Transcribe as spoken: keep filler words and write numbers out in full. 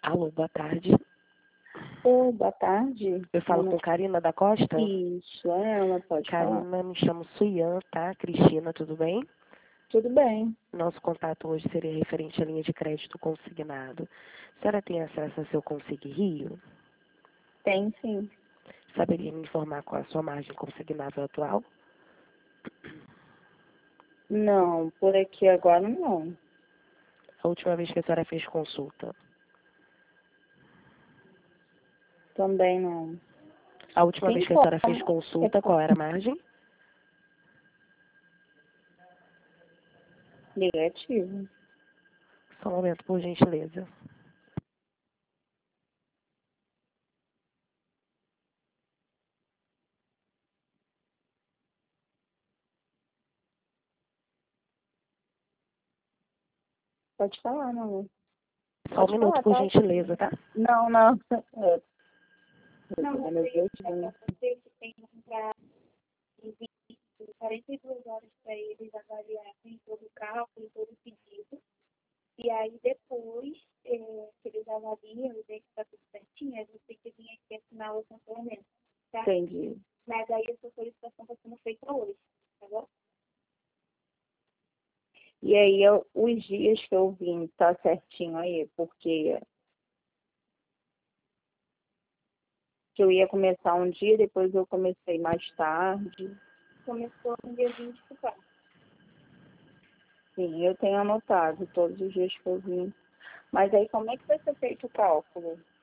Alô, boa tarde. Oi, boa tarde. Eu falo Ana- com Karina da Costa? Isso, é ela, pode falar. Karina, me chamo Suyan, tá? Cristina, tudo bem? Tudo bem. Nosso contato hoje seria referente à linha de crédito consignado. A senhora tem acesso ao seu Consigue Rio? Tem sim. Saberia me informar qual a sua margem consignável atual? Não, por aqui agora não. A última vez que a senhora fez consulta? Também não. A última vez Sim, que a senhora fez como? consulta, qual era a margem? Negativo. Só um momento, por gentileza. Pode falar, não. Só um Pode minuto, falar, por tá? gentileza, tá? Não, não. É, Não, meu você, Deus, é né? pra você que tem que comprar em vinte, quarenta e duas horas para eles avaliarem todo o cálculo, todo o pedido. E aí depois é, que eles avaliam e veem que está tudo certinho, aí você tem que vir aqui assinar o cancelamento, tá? Entendi. Mas aí a sua solicitação está sendo feita hoje, tá bom? E aí, eu, os dias que eu vim, tá certinho aí, porque que eu ia começar um dia, depois eu comecei mais tarde. Começou no dia vinte e quatro. Sim, eu tenho anotado todos os dias que eu vim. Mas aí, como é que vai ser feito o cálculo?